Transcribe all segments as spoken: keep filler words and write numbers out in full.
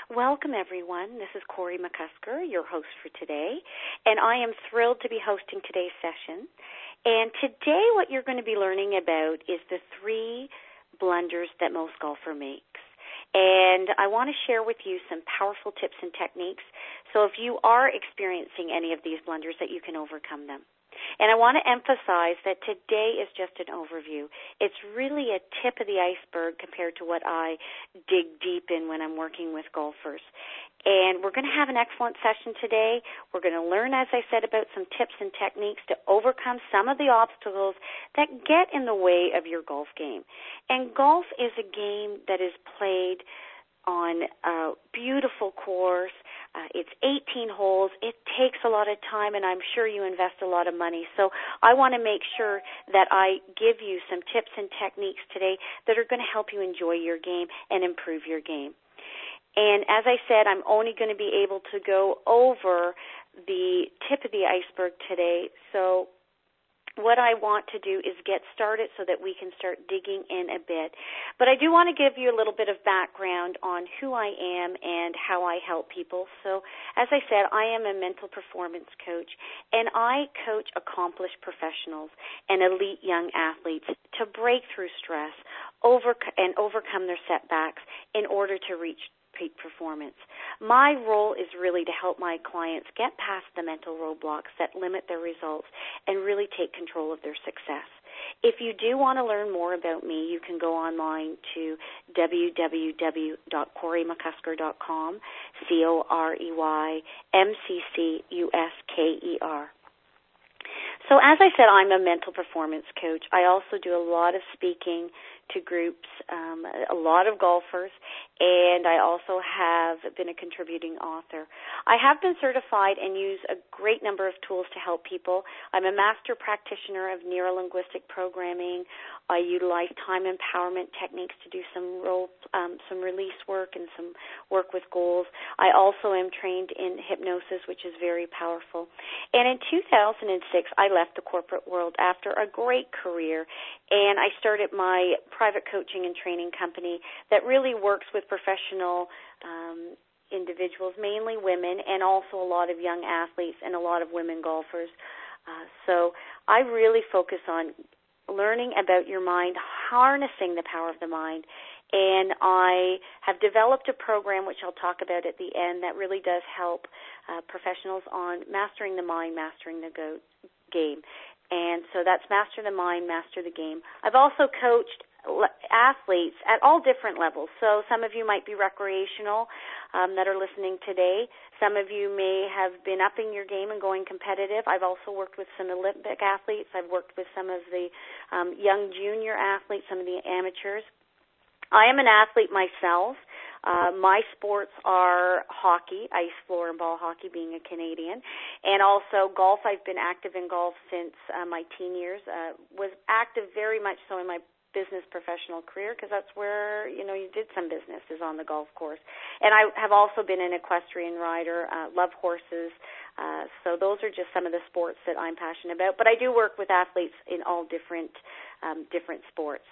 Welcome, everyone. This is Corey McCusker, your host for today, and I am thrilled to be hosting today's session. And today what you're going to be learning about is the three blunders that most golfer makes. And I want to share with you some powerful tips and techniques, so if you are experiencing any of these blunders, that you can overcome them. And I want to emphasize that today is just an overview. It's really a tip of the iceberg compared to what I dig deep in when I'm working with golfers. And we're going to have an excellent session today. We're going to learn, as I said, about some tips and techniques to overcome some of the obstacles that get in the way of your golf game. And golf is a game that is played on a beautiful course. Uh, it's eighteen holes. It takes a lot of time, and I'm sure you invest a lot of money. So I want to make sure that I give you some tips and techniques today that are going to help you enjoy your game and improve your game. And as I said, I'm only going to be able to go over the tip of the iceberg today. So what I want to do is get started so that we can start digging in a bit. But I do want to give you a little bit of background on who I am and how I help people. So as I said, I am a mental performance coach, and I coach accomplished professionals and elite young athletes to break through stress over and overcome their setbacks in order to reach peak performance. My role is really to help my clients get past the mental roadblocks that limit their results and really take control of their success. If you do want to learn more about me, you can go online to w w w dot corey mccusker dot com, C O R E Y M C C U S K E R. So as I said, I'm a mental performance coach. I also do a lot of speaking to groups, um, a lot of golfers, and I also have been a contributing author. I have been certified and use a great number of tools to help people. I'm a master practitioner of neuro-linguistic programming. I utilize time empowerment techniques to do some role, um, some release work and some work with goals. I also am trained in hypnosis, which is very powerful. And in two thousand six, I left the corporate world after a great career, and I started my private coaching and training company that really works with professional um, individuals, mainly women, and also a lot of young athletes and a lot of women golfers. Uh, so I really focus on learning about your mind, harnessing the power of the mind, and I have developed a program, which I'll talk about at the end, that really does help uh, professionals on mastering the mind, mastering the go- game. And so that's Master the Mind, Master the Game. I've also coached athletes at all different levels. So some of you might be recreational um, that are listening today. Some of you may have been upping your game and going competitive. I've also worked with some Olympic athletes. I've worked with some of the um, young junior athletes, some of the amateurs. I am an athlete myself. Uh, my sports are hockey, ice floor and ball hockey, being a Canadian, and also golf. I've been active in golf since uh, my teen years. Uh, was active very much so in my business professional career, because that's where, you know, you did some business, is on the golf course. And I have also been an equestrian rider, uh, love horses. Uh, so those are just some of the sports that I'm passionate about. But I do work with athletes in all different um, different sports.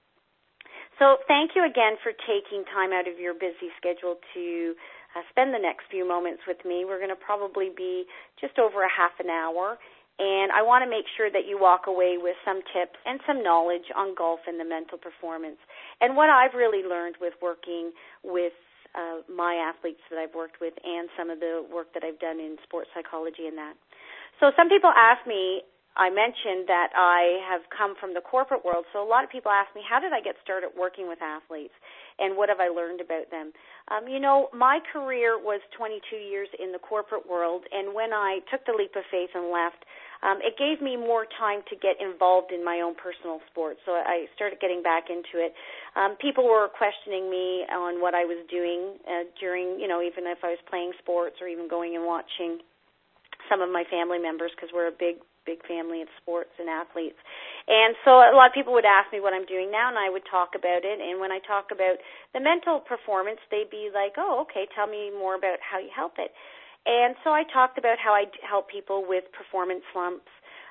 So thank you again for taking time out of your busy schedule to uh, spend the next few moments with me. We're going to probably be just over a half an hour. And I want to make sure that you walk away with some tips and some knowledge on golf and the mental performance. And what I've really learned with working with uh, my athletes that I've worked with, and some of the work that I've done in sports psychology and that. So some people ask me, I mentioned that I have come from the corporate world, so a lot of people ask me, how did I get started working with athletes, and what have I learned about them? Um, you know, my career was twenty-two years in the corporate world, and when I took the leap of faith and left, um, it gave me more time to get involved in my own personal sport, so I started getting back into it. Um, people were questioning me on what I was doing uh, during, you know, even if I was playing sports or even going and watching some of my family members, because we're a big big family of sports and athletes. And so a lot of people would ask me what I'm doing now, and I would talk about it. And when I talk about the mental performance, they'd be like, oh, okay, tell me more about how you help it. And so I talked about how I help people with performance slumps,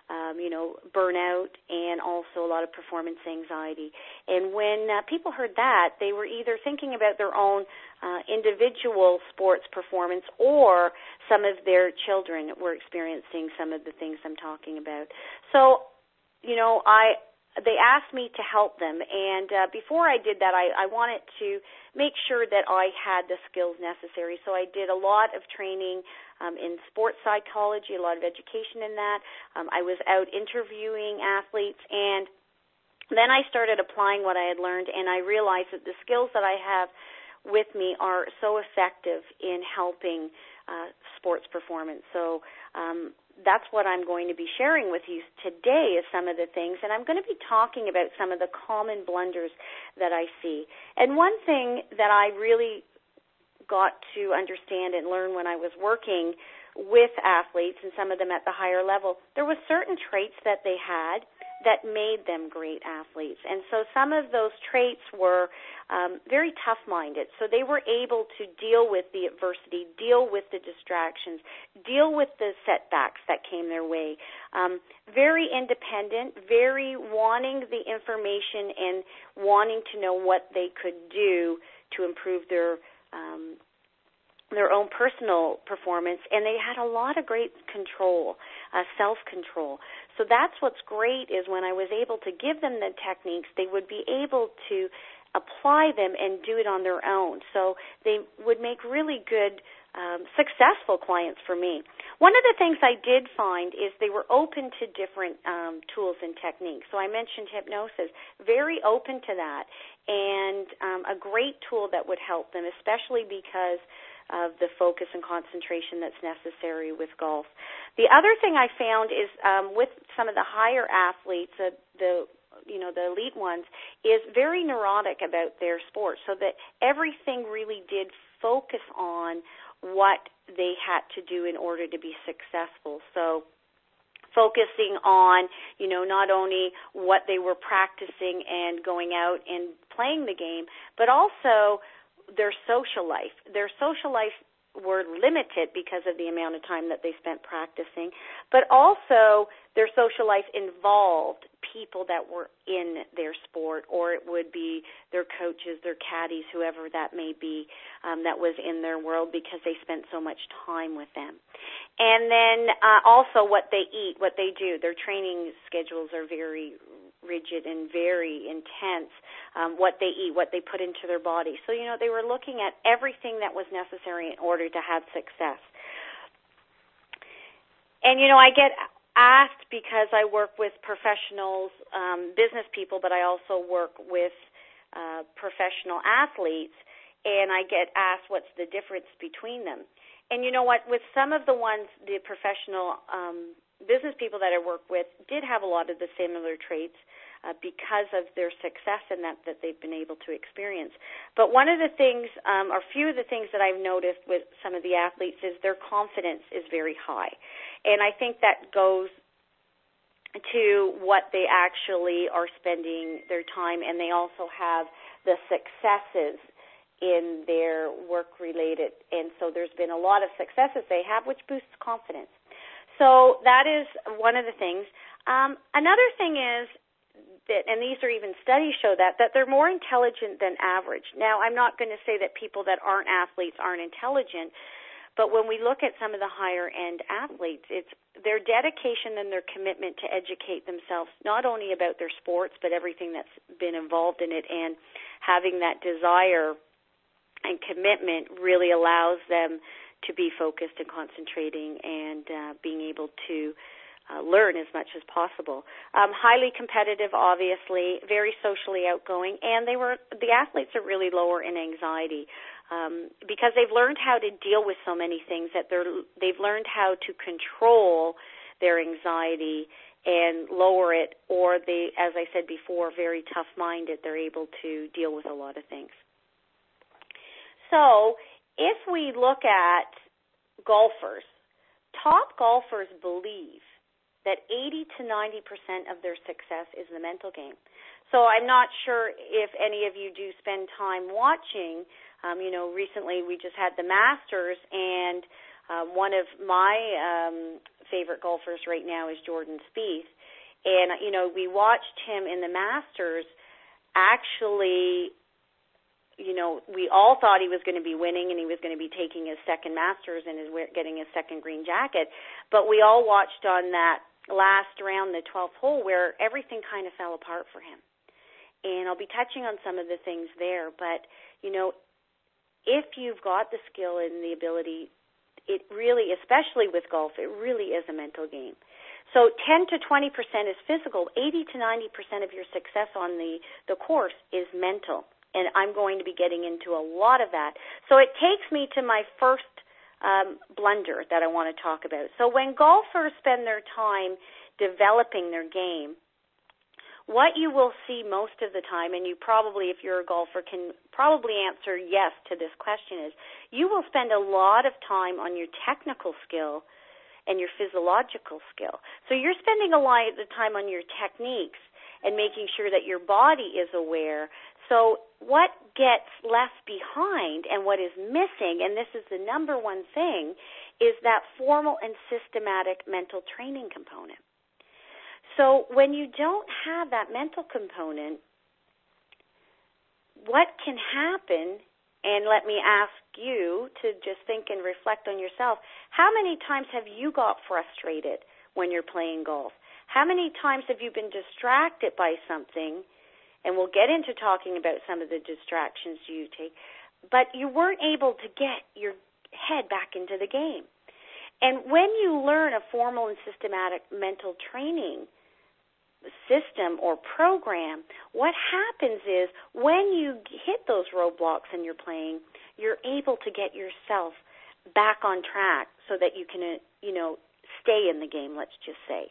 um, you know, burnout and also a lot of performance anxiety. And when uh, people heard that, they were either thinking about their own uh, individual sports performance, or some of their children were experiencing some of the things I'm talking about. So, you know, I they asked me to help them, and uh, before I did that, I, I wanted to make sure that I had the skills necessary. So I did a lot of training um, in sports psychology, a lot of education in that. Um, I was out interviewing athletes, and then I started applying what I had learned, and I realized that the skills that I have with me are so effective in helping uh, sports performance. So um, that's what I'm going to be sharing with you today, is some of the things, and I'm going to be talking about some of the common blunders that I see. And one thing that I really got to understand and learn when I was working with athletes, and some of them at the higher level, there were certain traits that they had that made them great athletes. And so some of those traits were um, very tough-minded. So they were able to deal with the adversity, deal with the distractions, deal with the setbacks that came their way. Um, very independent, very wanting the information and wanting to know what they could do to improve their um, their own personal performance, and they had a lot of great control, uh, self-control. So that's what's great, is when I was able to give them the techniques, they would be able to apply them and do it on their own. So they would make really good, um, successful clients for me. One of the things I did find is they were open to different um, tools and techniques. So I mentioned hypnosis, very open to that, and um, a great tool that would help them, especially because of the focus and concentration that's necessary with golf. The other thing I found is um, with some of the higher athletes, uh, the you know the elite ones, is very neurotic about their sport, so that everything really did focus on what they had to do in order to be successful. So focusing on, you know, not only what they were practicing and going out and playing the game, but also their social life. Their social life were limited because of the amount of time that they spent practicing, but also their social life involved people that were in their sport, or it would be their coaches, their caddies, whoever that may be, um, that was in their world, because they spent so much time with them. And then uh, also what they eat, what they do. Their training schedules are very rigid and very intense, um, what they eat, what they put into their body. So, you know, they were looking at everything that was necessary in order to have success. And, you know, I get asked, because I work with professionals, um, business people, but I also work with uh, professional athletes, and I get asked what's the difference between them. And you know what, with some of the ones, the professional um, business people that I work with did have a lot of the similar traits uh, because of their success in that that they've been able to experience. But one of the things, um, or a few of the things that I've noticed with some of the athletes, is their confidence is very high. And I think that goes to what they actually are spending their time, and they also have the successes in their work-related. And so there's been a lot of successes they have, which boosts confidence. So that is one of the things. Um, another thing is that, and these are even studies show that, that they're more intelligent than average. Now, I'm not going to say that people that aren't athletes aren't intelligent, but when we look at some of the higher-end athletes, it's their dedication and their commitment to educate themselves, not only about their sports, but everything that's been involved in it, and having that desire and commitment really allows them to be focused and concentrating and uh, being able to uh, learn as much as possible. Um, highly competitive, obviously, very socially outgoing, and they were the athletes are really lower in anxiety um, because they've learned how to deal with so many things, that they're they've learned how to control their anxiety and lower it, or they, as I said before, very tough-minded. They're able to deal with a lot of things. So if we look at golfers, top golfers believe that eighty to ninety percent of their success is the mental game. So I'm not sure if any of you do spend time watching. Um, you know, recently we just had the Masters, and Um, one of my um, favorite golfers right now is Jordan Spieth. And, you know, we watched him in the Masters actually, you know, we all thought he was going to be winning and he was going to be taking his second Masters and is getting his second green jacket. But we all watched on that last round, the twelfth hole, where everything kind of fell apart for him. And I'll be touching on some of the things there. But, you know, if you've got the skill and the ability, it really, especially with golf, it really is a mental game. So ten to twenty percent is physical. eighty to ninety percent of your success on the, the course is mental. And I'm going to be getting into a lot of that. So it takes me to my first um, blunder that I want to talk about. So when golfers spend their time developing their game, what you will see most of the time, and you probably, if you're a golfer, can probably answer yes to this question, is you will spend a lot of time on your technical skill and your physiological skill. So you're spending a lot of the time on your techniques and making sure that your body is aware. So what gets left behind and what is missing, and this is the number one thing, is that formal and systematic mental training component. So when you don't have that mental component, what can happen, and let me ask you to just think and reflect on yourself, how many times have you got frustrated when you're playing golf? How many times have you been distracted by something, and we'll get into talking about some of the distractions you take, but you weren't able to get your head back into the game? And when you learn a formal and systematic mental training system or program, what happens is when you hit those roadblocks and you're playing, you're able to get yourself back on track so that you can, you know, stay in the game, let's just say.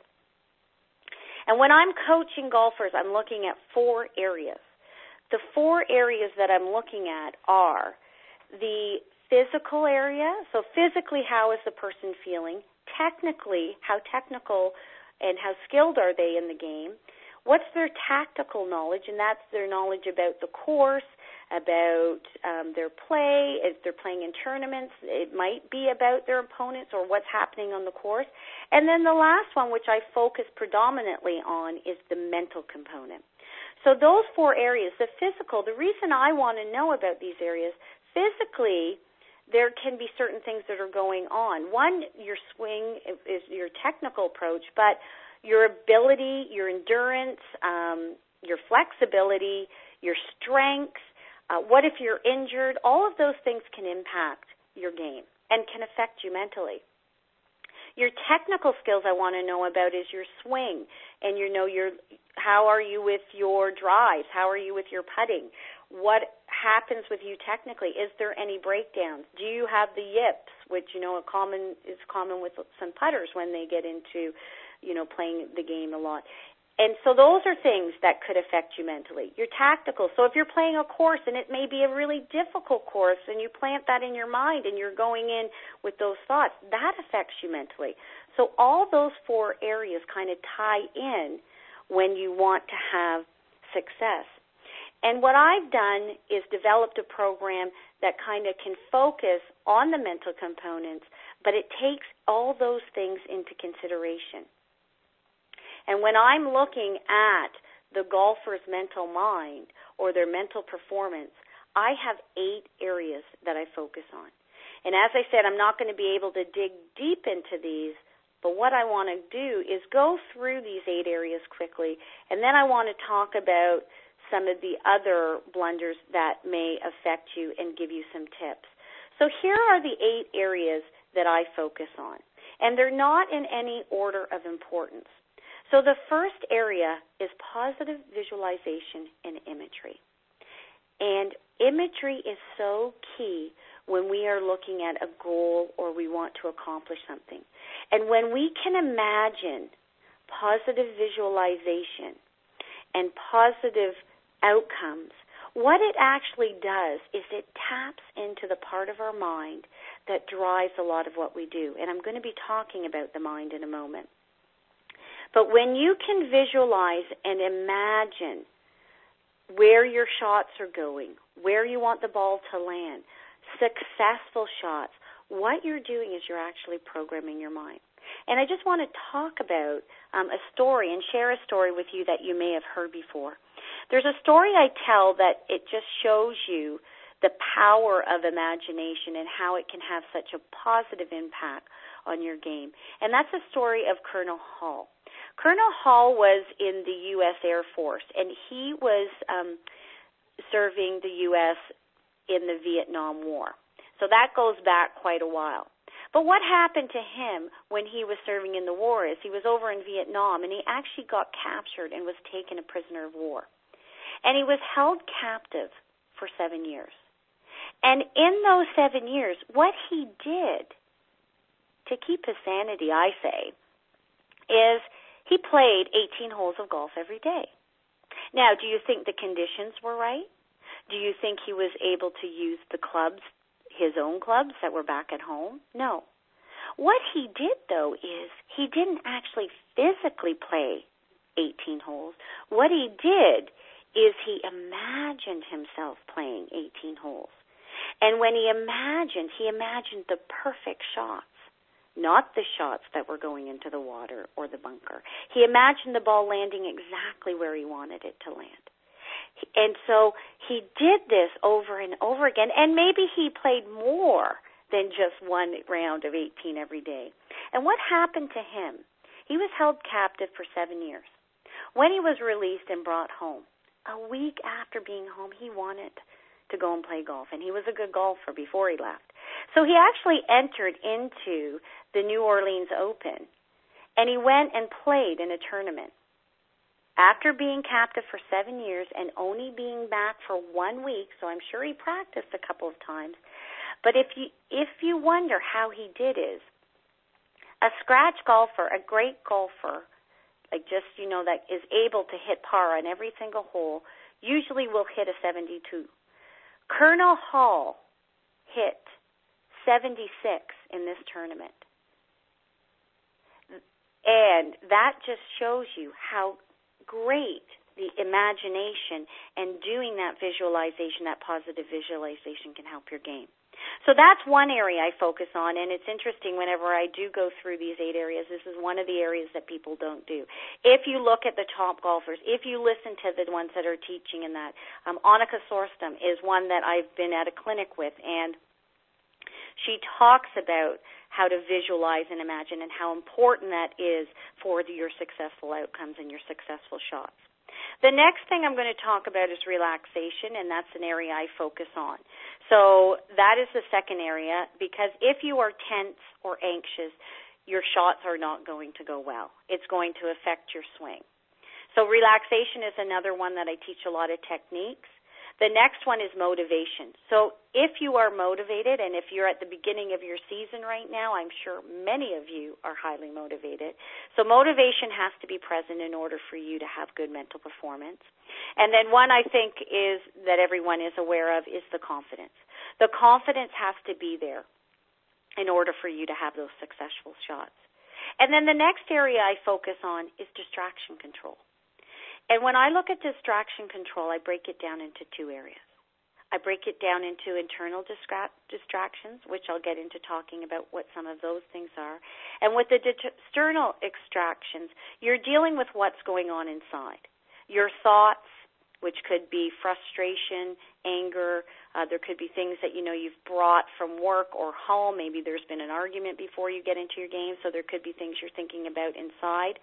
And when I'm coaching golfers, I'm looking at four areas. The four areas that I'm looking at are the physical area, so physically, how is the person feeling? Technically, how technical and how skilled are they in the game? What's their tactical knowledge? And that's their knowledge about the course, about um, their play. If they're playing in tournaments, it might be about their opponents or what's happening on the course. And then the last one, which I focus predominantly on, is the mental component. So those four areas, the physical, the reason I want to know about these areas, physically, there can be certain things that are going on. One, your swing is your technical approach, but your ability, your endurance, um, your flexibility, your strength, uh, what if you're injured, all of those things can impact your game and can affect you mentally. Your technical skills I want to know about is your swing, and you know your how are you with your drives, how are you with your putting, what happens with you technically, is there any breakdowns, do you have the yips, which you know a common is common with some putters when they get into, you know, playing the game a lot. And so those are things that could affect you mentally. Your tactical. So if you're playing a course and it may be a really difficult course and you plant that in your mind and you're going in with those thoughts, that affects you mentally. So all those four areas kind of tie in when you want to have success. And what I've done is developed a program that kind of can focus on the mental components, but it takes all those things into consideration. And when I'm looking at the golfer's mental mind or their mental performance, I have eight areas that I focus on. And as I said, I'm not going to be able to dig deep into these, but what I want to do is go through these eight areas quickly, and then I want to talk about some of the other blunders that may affect you and give you some tips. So here are the eight areas that I focus on, and they're not in any order of importance. So the first area is positive visualization and imagery. And imagery is so key when we are looking at a goal or we want to accomplish something. And when we can imagine positive visualization and positive outcomes, what it actually does is it taps into the part of our mind that drives a lot of what we do. And I'm going to be talking about the mind in a moment. But when you can visualize and imagine where your shots are going, where you want the ball to land, successful shots, what you're doing is you're actually programming your mind. And I just want to talk about um, a story and share a story with you that you may have heard before. There's a story I tell that it just shows you the power of imagination and how it can have such a positive impact on your game. And that's a story of Colonel Hall. Colonel Hall was in the U S Air Force, and he was um, serving the U S in the Vietnam War. So that goes back quite a while. But what happened to him when he was serving in the war is he was over in Vietnam, and he actually got captured and was taken a prisoner of war. And he was held captive for seven years. And in those seven years, what he did to keep his sanity, I say, is he played eighteen holes of golf every day. Now, do you think the conditions were right? Do you think he was able to use the clubs, his own clubs that were back at home? No. What he did, though, is he didn't actually physically play eighteen holes. What he did is he imagined himself playing eighteen holes. And when he imagined, he imagined the perfect shots, not the shots that were going into the water or the bunker. He imagined the ball landing exactly where he wanted it to land. And so he did this over and over again, and maybe he played more than just one round of eighteen every day. And what happened to him? He was held captive for seven years. When he was released and brought home, a week after being home, he wanted to go and play golf, and he was a good golfer before he left. So he actually entered into the New Orleans Open, and he went and played in a tournament. After being captive for seven years and only being back for one week, so I'm sure he practiced a couple of times, but if you if you wonder how he did is, a scratch golfer, a great golfer, like just, you know, that is able to hit par on every single hole, usually will hit a seventy-two. Colonel Hall hit seventy-six in this tournament. And that just shows you how great the imagination and doing that visualization, that positive visualization, can help your game. So that's one area I focus on, and it's interesting whenever I do go through these eight areas, this is one of the areas that people don't do. If you look at the top golfers, if you listen to the ones that are teaching in that, um, Annika Sorstam is one that I've been at a clinic with, and she talks about how to visualize and imagine and how important that is for your successful outcomes and your successful shots. The next thing I'm going to talk about is relaxation, and that's an area I focus on. So that is the second area, because if you are tense or anxious, your shots are not going to go well. It's going to affect your swing. So relaxation is another one that I teach a lot of techniques. The next one is motivation. So if you are motivated, and if you're at the beginning of your season right now, I'm sure many of you are highly motivated. So motivation has to be present in order for you to have good mental performance. And then one I think is that everyone is aware of is the confidence. The confidence has to be there in order for you to have those successful shots. And then the next area I focus on is distraction control. And when I look at distraction control, I break it down into two areas. I break it down into internal distra- distractions, which I'll get into talking about what some of those things are. And with the di- external distractions, you're dealing with what's going on inside. Your thoughts, which could be frustration, anger. Uh, there could be things that, you know, you've brought from work or home. Maybe there's been an argument before you get into your game, so there could be things you're thinking about inside.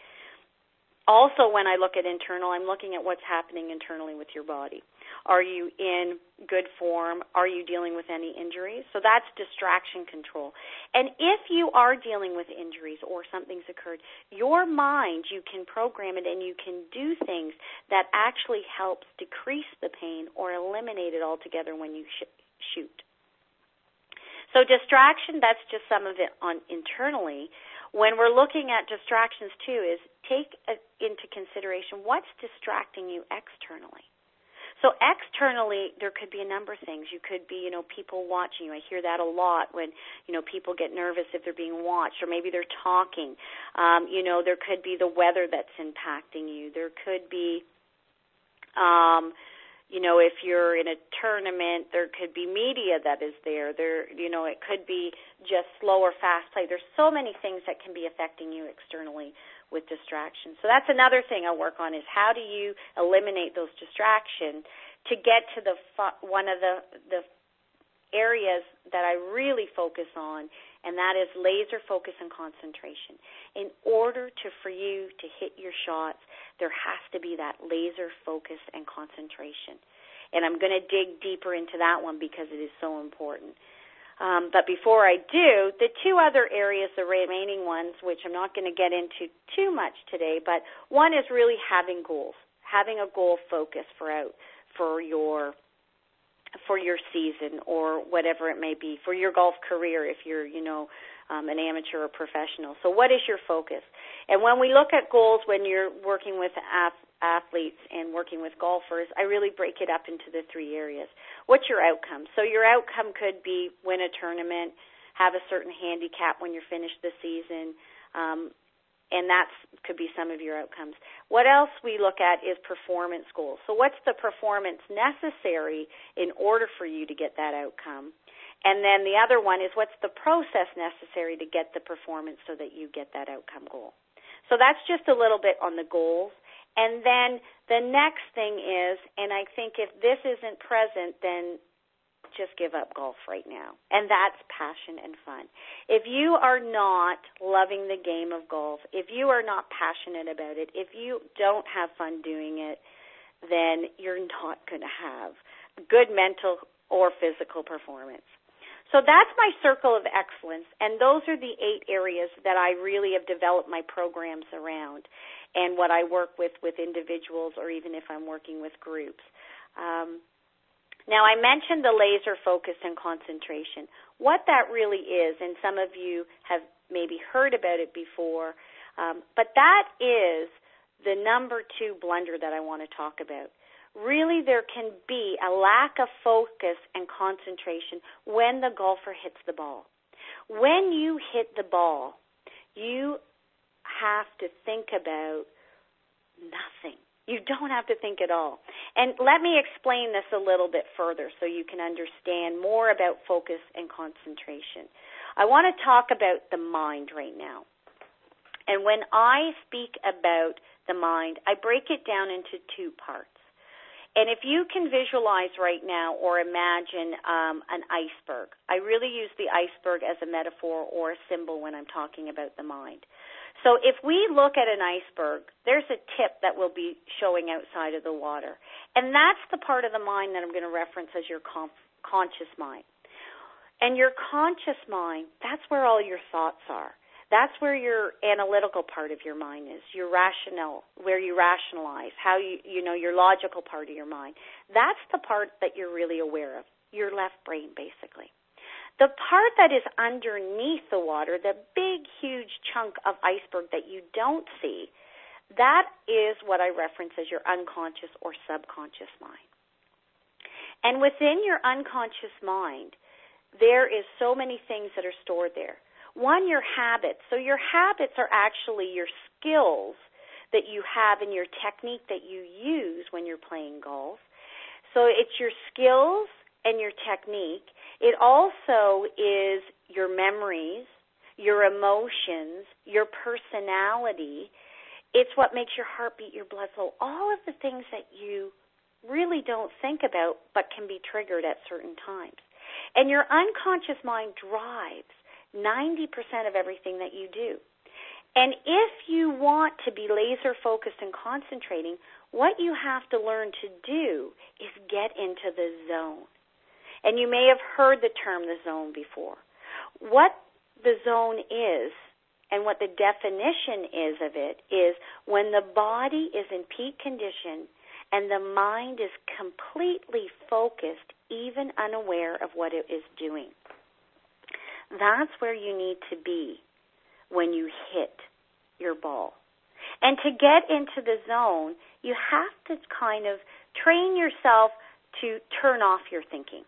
Also, when I look at internal, I'm looking at what's happening internally with your body. Are you in good form? Are you dealing with any injuries? So that's distraction control. And if you are dealing with injuries or something's occurred, your mind, you can program it and you can do things that actually helps decrease the pain or eliminate it altogether when you sh- shoot. So distraction, that's just some of it on internally. When we're looking at distractions, too, is take a, into consideration what's distracting you externally. So externally, there could be a number of things. You could be, you know, people watching you. I hear that a lot when, you know, people get nervous if they're being watched, or maybe they're talking. Um, you know, there could be the weather that's impacting you. There could be, um, you know, if you're in a tournament, there could be media that is there. There, you know, it could be just slow or fast play. There's so many things that can be affecting you externally with distractions. So that's another thing I work on is how do you eliminate those distractions to get to the one of the the areas that I really focus on, and that is laser focus and concentration. In order to for you to hit your shots, there has to be that laser focus and concentration. And I'm going to dig deeper into that one because it is so important. Um, but before I do, the two other areas, the remaining ones, which I'm not going to get into too much today, but one is really having goals, having a goal focus for out for your for your season or whatever it may be, for your golf career if you're, you know, um, an amateur or professional. So what is your focus? And when we look at goals when you're working with ath- athletes and working with golfers, I really break it up into the three areas. What's your outcome? So your outcome could be win a tournament, have a certain handicap when you're finished the season, um, and that could be some of your outcomes. What else we look at is performance goals. So what's the performance necessary in order for you to get that outcome? And then the other one is what's the process necessary to get the performance so that you get that outcome goal. So that's just a little bit on the goals. And then the next thing is, and I think if this isn't present, then just give up golf right now. And that's passion and fun. If you are not loving the game of golf, if you are not passionate about it, if you don't have fun doing it, then you're not going to have good mental or physical performance. So that's my circle of excellence, and those are the eight areas that I really have developed my programs around and what I work with with individuals or even if I'm working with groups. Um, Now, I mentioned the laser focus and concentration. What that really is, and some of you have maybe heard about it before, um, but that is the number two blunder that I want to talk about. Really, there can be a lack of focus and concentration when the golfer hits the ball. When you hit the ball, you have to think about nothing. You don't have to think at all. And let me explain this a little bit further so you can understand more about focus and concentration. I want to talk about the mind right now. And when I speak about the mind, I break it down into two parts. And if you can visualize right now or imagine um, an iceberg, I really use the iceberg as a metaphor or a symbol when I'm talking about the mind. So if we look at an iceberg, there's a tip that will be showing outside of the water. And that's the part of the mind that I'm going to reference as your con- conscious mind. And your conscious mind, that's where all your thoughts are. That's where your analytical part of your mind is, your rational, where you rationalize, how you, you know, your logical part of your mind. That's the part that you're really aware of, your left brain, basically. The part that is underneath the water, the big, huge chunk of iceberg that you don't see, that is what I reference as your unconscious or subconscious mind. And within your unconscious mind, there is so many things that are stored there. One, your habits. So your habits are actually your skills that you have and your technique that you use when you're playing golf. So it's your skills and your technique. It also is your memories, your emotions, your personality. It's what makes your heart beat, your blood flow, all of the things that you really don't think about but can be triggered at certain times. And your unconscious mind drives ninety percent of everything that you do. And if you want to be laser focused and concentrating, what you have to learn to do is get into the zone. And you may have heard the term the zone before. What the zone is and what the definition is of it is when the body is in peak condition and the mind is completely focused, even unaware of what it is doing. That's where you need to be when you hit your ball. And to get into the zone, you have to kind of train yourself to turn off your thinking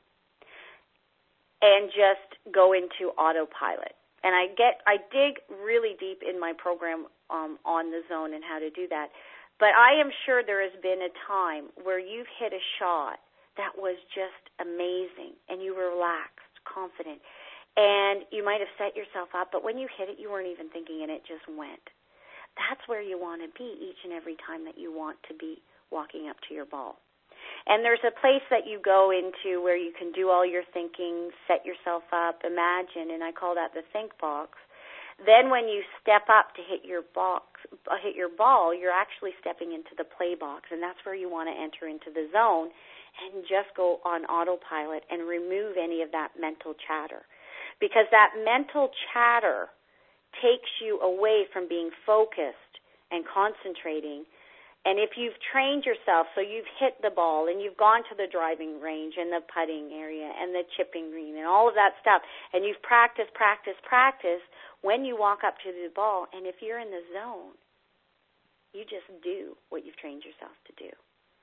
and just go into autopilot. And I get, I dig really deep in my program um, on the zone and how to do that. But I am sure there has been a time where you've hit a shot that was just amazing, and you were relaxed, confident, and you might have set yourself up, but when you hit it, you weren't even thinking, and it just went. That's where you want to be each and every time that you want to be walking up to your ball. And there's a place that you go into where you can do all your thinking, set yourself up, imagine, and I call that the think box. Then when you step up to hit your box, uh, hit your ball, you're actually stepping into the play box, and that's where you want to enter into the zone and just go on autopilot and remove any of that mental chatter. Because that mental chatter takes you away from being focused and concentrating. And if you've trained yourself, so you've hit the ball and you've gone to the driving range and the putting area and the chipping green and all of that stuff, and you've practiced, practiced, practiced, when you walk up to the ball, and if you're in the zone, you just do what you've trained yourself to do.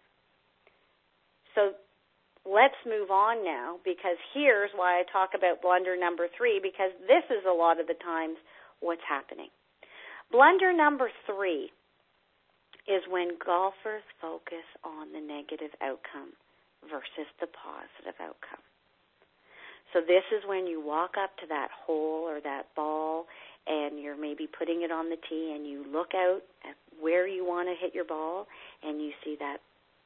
So let's move on now, because here's why I talk about blunder number three, because this is a lot of the times what's happening. Blunder number three is when golfers focus on the negative outcome versus the positive outcome. So this is when you walk up to that hole or that ball and you're maybe putting it on the tee and you look out at where you want to hit your ball and you see that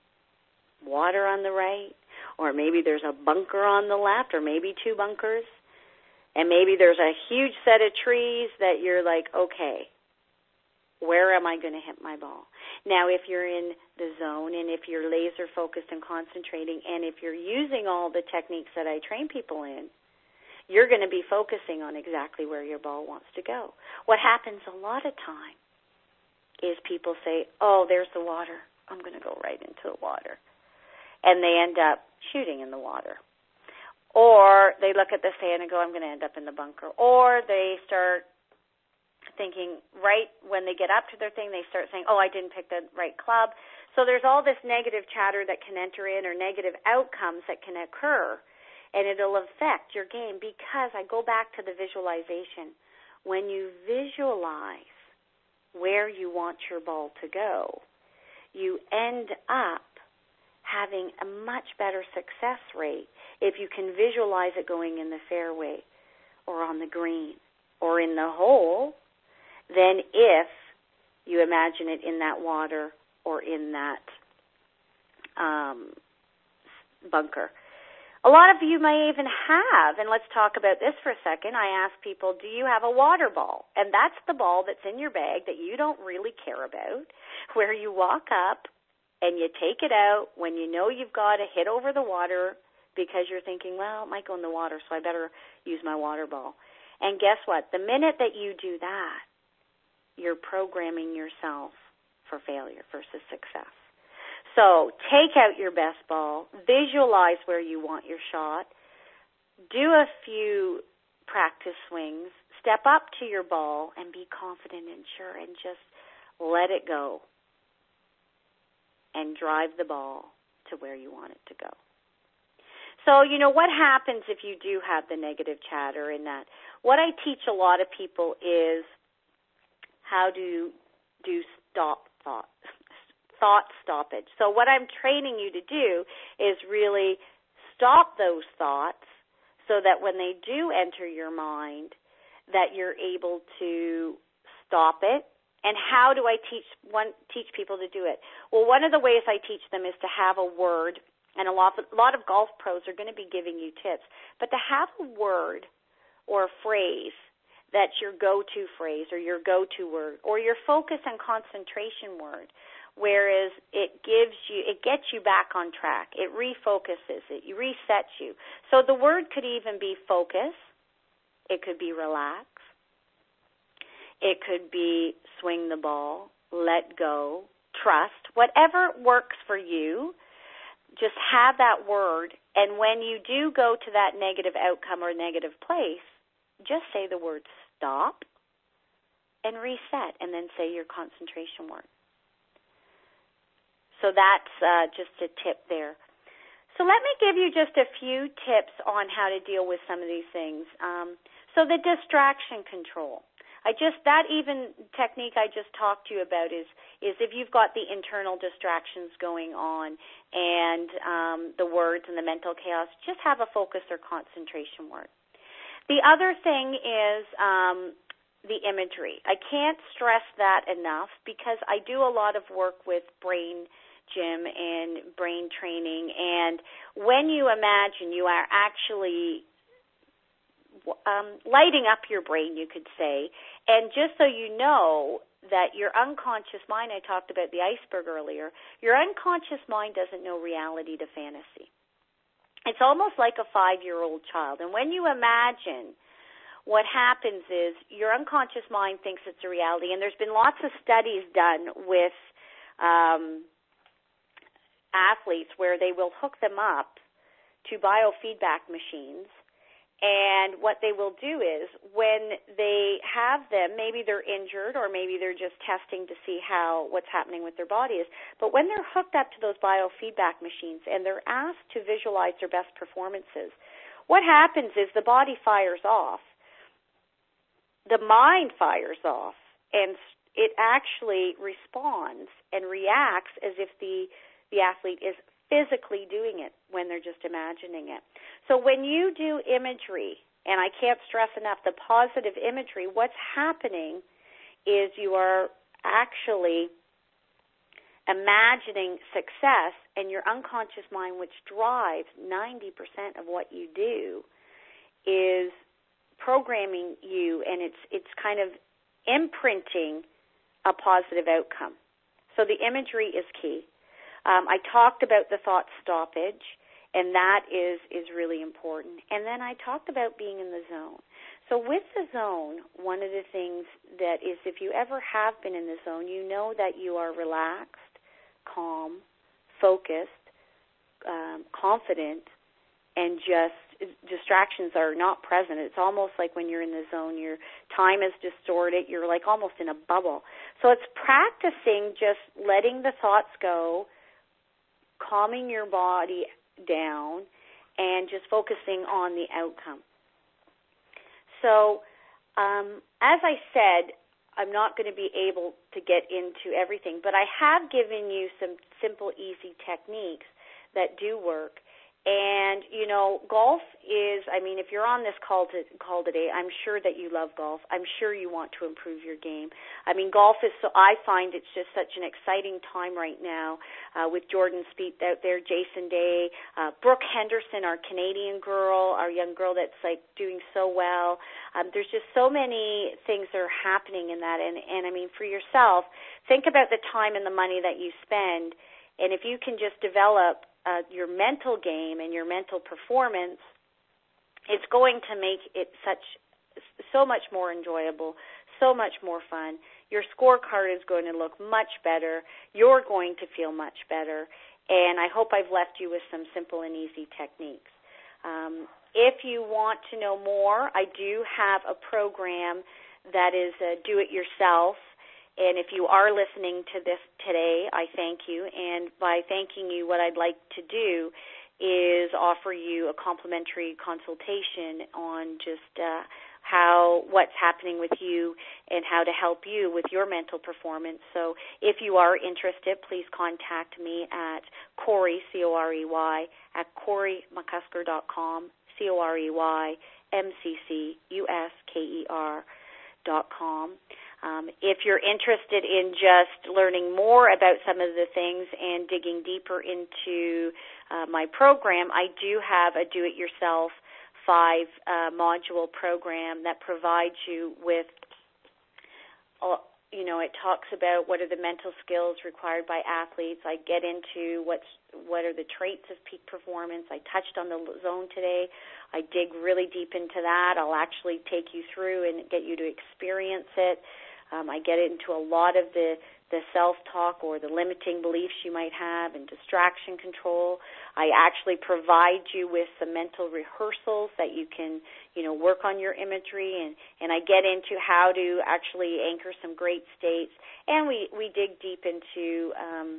water on the right, or maybe there's a bunker on the left, or maybe two bunkers, and maybe there's a huge set of trees that you're like, okay, where am I going to hit my ball? Now, if you're in the zone and if you're laser focused and concentrating, and if you're using all the techniques that I train people in, you're going to be focusing on exactly where your ball wants to go. What happens a lot of time is people say, oh, there's the water. I'm going to go right into the water. And they end up shooting in the water. Or they look at the sand and go, I'm going to end up in the bunker. Or they start thinking, right when they get up to their thing, they start saying, oh, I didn't pick the right club. So there's all this negative chatter that can enter in, or negative outcomes that can occur, and it'll affect your game, because I go back to the visualization. When you visualize where you want your ball to go, you end up having a much better success rate if you can visualize it going in the fairway or on the green or in the hole, than if you imagine it in that water or in that um, bunker. A lot of you may even have, and let's talk about this for a second, I ask people, do you have a water ball? And that's the ball that's in your bag that you don't really care about, where you walk up and you take it out when you know you've got to hit over the water because you're thinking, well, it might go in the water, so I better use my water ball. And guess what? The minute that you do that, you're programming yourself for failure versus success. So take out your best ball, visualize where you want your shot, do a few practice swings, step up to your ball, and be confident and sure, and just let it go and drive the ball to where you want it to go. So, you know, what happens if you do have the negative chatter in that? What I teach a lot of people is how to do stop thought, thought stoppage. So what I'm training you to do is really stop those thoughts so that when they do enter your mind, that you're able to stop it. And how do I teach one teach people to do it? Well, one of the ways I teach them is to have a word, and a lot of, a lot of golf pros are going to be giving you tips, but to have a word or a phrase that's your go-to phrase or your go-to word or your focus and concentration word, whereas it gives you, it gets you back on track. It refocuses it, it resets you. So the word could even be focus. It could be relax. It could be swing the ball, let go, trust. Whatever works for you, just have that word. And when you do go to that negative outcome or negative place, just say the word stop and reset, and then say your concentration word. So that's uh, just a tip there. So let me give you just a few tips on how to deal with some of these things. Um, so the distraction control. I just, that even technique I just talked to you about is, is if you've got the internal distractions going on and um, the words and the mental chaos, just have a focus or concentration word. The other thing is um, the imagery. I can't stress that enough because I do a lot of work with brain gym and brain training, and when you imagine, you are actually um, lighting up your brain, you could say. And just so you know that your unconscious mind, I talked about the iceberg earlier, your unconscious mind doesn't know reality to fantasy. It's almost like a five-year-old child. And when you imagine, what happens is your unconscious mind thinks it's a reality. And there's been lots of studies done with um, athletes where they will hook them up to biofeedback machines. And what they will do is when they have them, maybe they're injured or maybe they're just testing to see how what's happening with their body is. But when they're hooked up to those biofeedback machines and they're asked to visualize their best performances, what happens is the body fires off. The mind fires off, and it actually responds and reacts as if the, the athlete is physically doing it when they're just imagining it. So when you do imagery, and I can't stress enough the positive imagery, what's happening is you are actually imagining success, and your unconscious mind, which drives ninety percent of what you do, is programming you, and it's it's kind of imprinting a positive outcome. So the imagery is key. Um, I talked about the thought stoppage, and that is, is really important. And then I talked about being in the zone. So with the zone, one of the things that is, if you ever have been in the zone, you know that you are relaxed, calm, focused, um, confident, and just distractions are not present. It's almost like when you're in the zone, your time is distorted. You're like almost in a bubble. So it's practicing just letting the thoughts go, calming your body down, and just focusing on the outcome. So um, as I said, I'm not going to be able to get into everything, but I have given you some simple, easy techniques that do work. And, you know, golf is, I mean, if you're on this call, to, call today, I'm sure that you love golf. I'm sure you want to improve your game. I mean, golf is, so I find it's just such an exciting time right now uh, with Jordan Spieth out there, Jason Day, uh, Brooke Henderson, our Canadian girl, our young girl that's, like, doing so well. Um, there's just so many things that are happening in that. And, and, I mean, for yourself, think about the time and the money that you spend, and if you can just develop Uh, your mental game and your mental performance, it's going to make it such so much more enjoyable, so much more fun. Your scorecard is going to look much better. You're going to feel much better. And I hope I've left you with some simple and easy techniques. Um, if you want to know more, I do have a program that is uh, do-it-yourself. And if you are listening to this today, I thank you. And by thanking you, what I'd like to do is offer you a complimentary consultation on just uh, how what's happening with you and how to help you with your mental performance. So if you are interested, please contact me at Corey, C O R E Y, at corey mccusker dot com, C O R E Y M C C U S K E R dot com. Um, if you're interested in just learning more about some of the things and digging deeper into uh, my program, I do have a do-it-yourself five-module uh, program that provides you with, uh, you know, it talks about what are the mental skills required by athletes. I get into what's what are the traits of peak performance. I touched on the zone today. I dig really deep into that. I'll actually take you through and get you to experience it. Um, I get into a lot of the, the self-talk or the limiting beliefs you might have and distraction control. I actually provide you with some mental rehearsals that you can, you know, work on your imagery, and, and I get into how to actually anchor some great states, and we, we dig deep into um,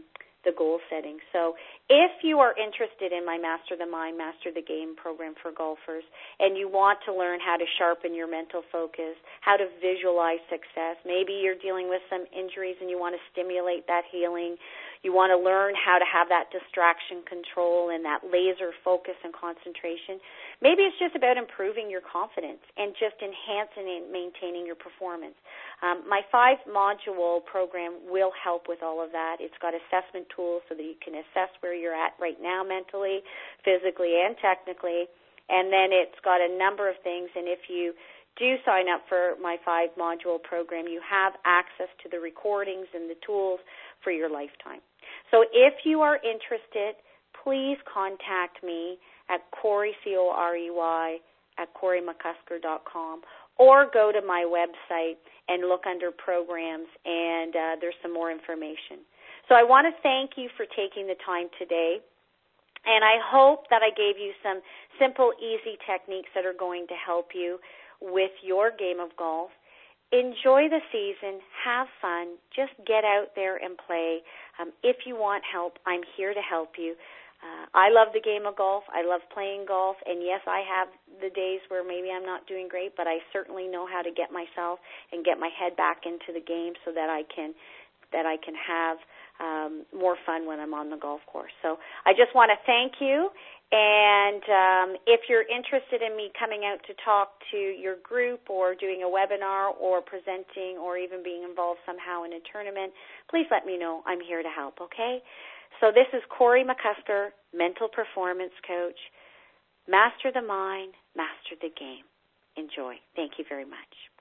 the goal setting. So if you are interested in my Master the Mind, Master the Game program for golfers, and you want to learn how to sharpen your mental focus, how to visualize success, maybe you're dealing with some injuries and you want to stimulate that healing, you want to learn how to have that distraction control and that laser focus and concentration, maybe it's just about improving your confidence and just enhancing and maintaining your performance. Um, my five-module program will help with all of that. It's got assessment tools so that you can assess where you're at right now mentally, physically, and technically. And then it's got a number of things. And if you do sign up for my five-module program, you have access to the recordings and the tools for your lifetime. So if you are interested, please contact me at Corey, C O R E Y, at Corey McCusker dot com, or go to my website and look under programs, and uh, there's some more information. So I want to thank you for taking the time today, and I hope that I gave you some simple, easy techniques that are going to help you with your game of golf. Enjoy the season. Have fun. Just get out there and play. Um, if you want help, I'm here to help you. Uh, I love the game of golf. I love playing golf. And, yes, I have the days where maybe I'm not doing great, but I certainly know how to get myself and get my head back into the game so that I can that I can have um, more fun when I'm on the golf course. So I just want to thank you. And um, if you're interested in me coming out to talk to your group or doing a webinar or presenting or even being involved somehow in a tournament, please let me know. I'm here to help, okay? So this is Corey McCusker, mental performance coach. Master the mind, master the game. Enjoy. Thank you very much.